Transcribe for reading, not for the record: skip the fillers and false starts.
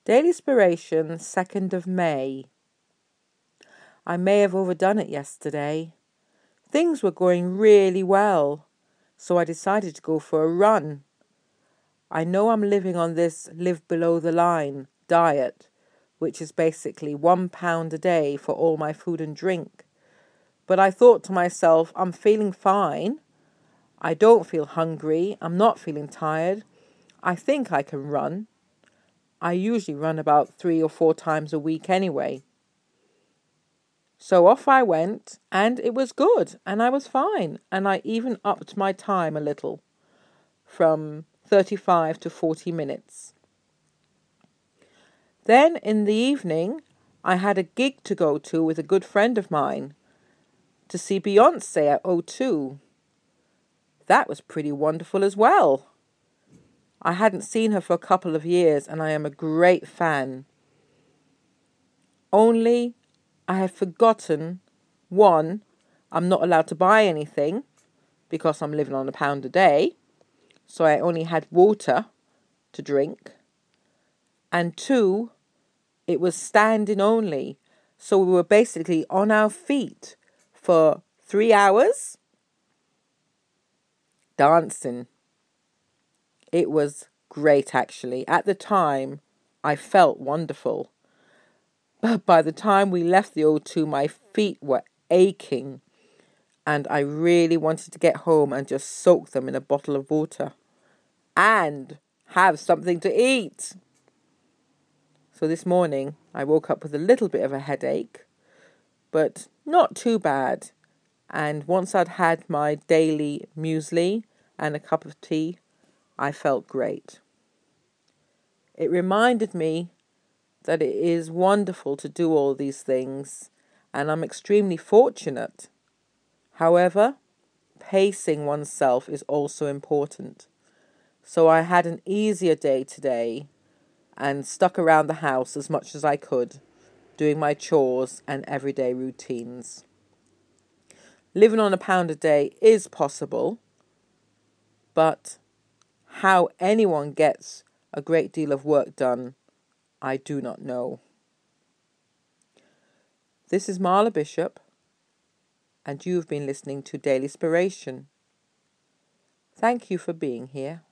Daily Inspiration, 2nd of May. I may have overdone it yesterday. Things were going really well, so I decided to go for a run. I know I'm living on this live below the line diet, which is basically £1 a day for all my food and drink. But I thought to myself, I'm feeling fine. I don't feel hungry. I'm not feeling tired. I think I can run. I usually run about 3 or 4 times a week anyway. So off I went, and it was good, and I was fine. And I even upped my time a little, from 35 to 40 minutes. Then in the evening, I had a gig to go to with a good friend of mine to see Beyonce at O2. That was pretty wonderful as well. I hadn't seen her for a couple of years, and I am a great fan. Only I have forgotten, one, I'm not allowed to buy anything because I'm living on £1 a day, so I only had water to drink. And 2, it was standing only, so we were basically on our feet for 3 hours dancing. It was great, actually. At the time, I felt wonderful. But by the time we left the O2, my feet were aching, and I really wanted to get home and just soak them in a bottle of water and have something to eat. So this morning, I woke up with a little bit of a headache, but not too bad. And once I'd had my daily muesli and a cup of tea, I felt great. It reminded me that it is wonderful to do all these things, and I'm extremely fortunate. However, pacing oneself is also important. So I had an easier day today and stuck around the house as much as I could, doing my chores and everyday routines. Living on £1 a day is possible, but how anyone gets a great deal of work done, I do not know. This is Marla Bishop, and you've been listening to Daily Inspiration. Thank you for being here.